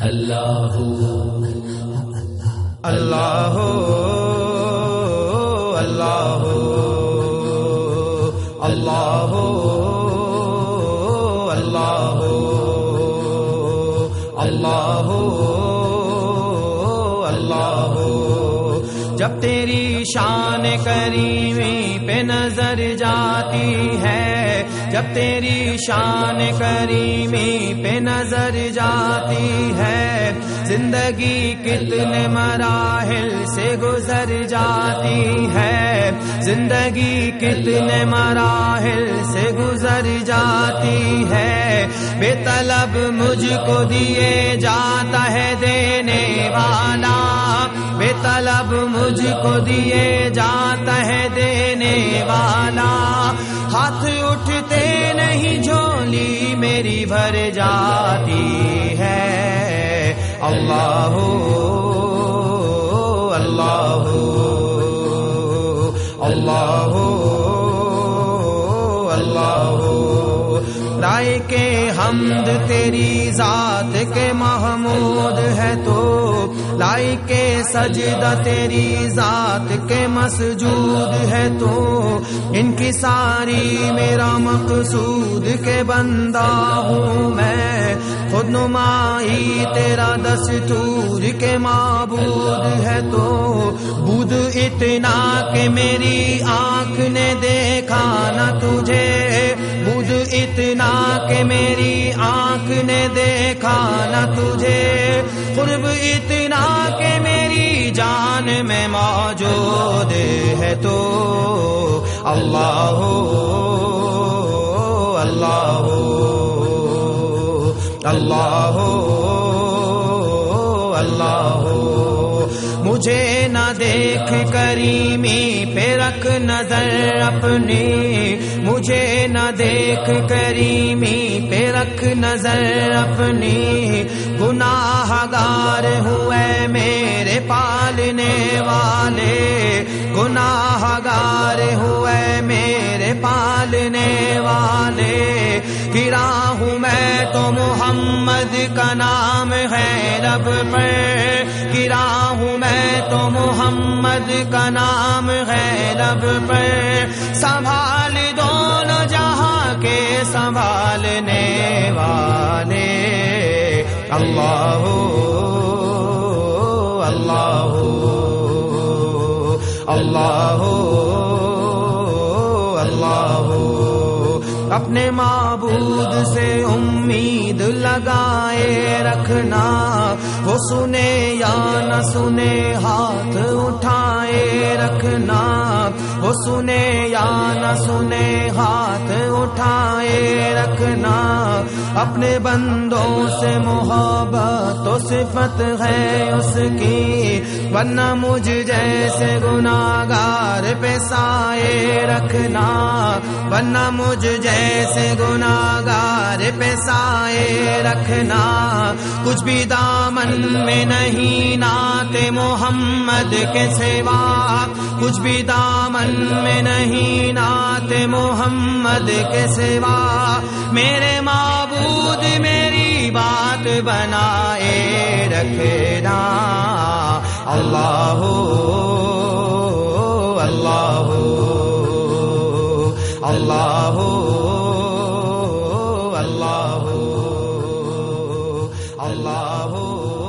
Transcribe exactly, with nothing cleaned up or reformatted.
اللہ اللہ اللہ اللہ اللہ اللہ اللہ جب تیری شان کریمی پہ نظر جاتی ہے، جب تیری شان کریمی پہ نظر جاتی ہے، زندگی کتنے مراحل سے گزر جاتی ہے، زندگی کتنے مراحل سے گزر جاتی ہے، بے طلب مجھ کو دیے جاتا ہے دینے والا، بے طلب مجھ کو دیے جاتا ہے دینے والا، ہاتھ اٹھتے نہیں جھولی میری بھر جاتی ہے، اللہ اللہ اللہ اللہ رائے کے حمد تیری ذات کے محمود ہے تو، لائی کے سجدہ تیری ذات کے مسجود ہے تو، ان کی ساری میرا مقصود کے بندہ ہوں میں، خود نمائی تیرا دستور کے معبود ہے تو، بود اتنا کہ میری آنکھ نے دیکھا نہ تجھے، بود اتنا کہ میری آنکھ نے دیکھا نہ تجھے، قرب اتنا کہ میری جان میں موجود ہے تو، اللہ اللہ اللہ اللہ مجھے نہ دیکھ کریمی پہ رکھ نظر اپنی، مجھے نہ دیکھ کریمی پہ رکھ نظر اپنی، گناہ گار ہوئے میرے پالنے والے، گناہ گار ہوئے میرے پالنے والے، گرا ہوں میں تو محمد کا نام ہے رب پر، گرا ہوں میں تو محمد کا نام ہے رب پر، سنبھال دونوں جہاں کے سنبھالنے والے، اللہ اللہ اللہ اللہ اپنے معبود سے امید لگائے رکھنا، وہ سنے یا نہ سنے ہاتھ اٹھائے رکھنا، وہ سنے یا نہ سنے ہاتھ اٹھائے رکھنا، اپنے بندوں سے محبت و صفت ہے اس کی، ورنہ مجھ جیسے گناہگار پہ سائے رکھنا، ورنہ مجھ جیسے گناہگار پہ سائے رکھنا، کچھ بھی دامن میں نہیں نعت محمد کے سوا، کچھ بھی دامن میں نہیں نعت محمد کے سوا، میرے معبود میری بات بنائے رکھنا، اللہ اللہ اللہ اللہ اللہ